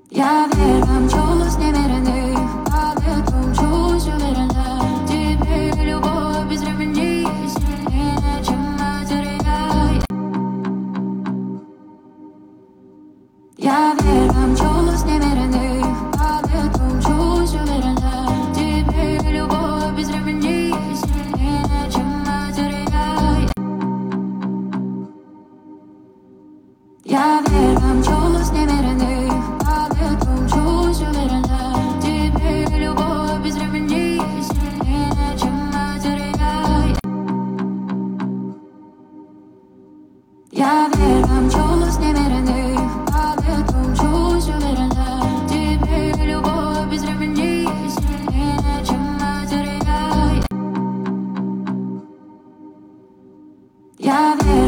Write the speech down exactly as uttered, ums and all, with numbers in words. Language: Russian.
Я верю в чувств немеренных, поэтому чувств уверенно. Тебе любовь без времени сильнее, чем материя. Я верю в чувств немеренных, поэтому чувств уверенно. Тебе любовь без времени сильнее, чем материя. Я верю в чувств немеренных, поэтому чувств уверенно. Тебе любовь без времени сильнее, чем материя. Я верю в чувств немеренных, поэтому чувств уверенно. Тебе любовь без времени сильнее, чем материя. Я верю в чувств немеренных, поэтому чувств уверенно. Тебе любовь без времени сильнее, чем материя. Я верю в чувств немеренных, поэтому чувств уверенно. Тебе любовь без времени сильнее, чем материя. Я верю в чувств немеренных, поэтому чувств уверенно. Тебе любовь без времени сильнее, чем материя. Я верю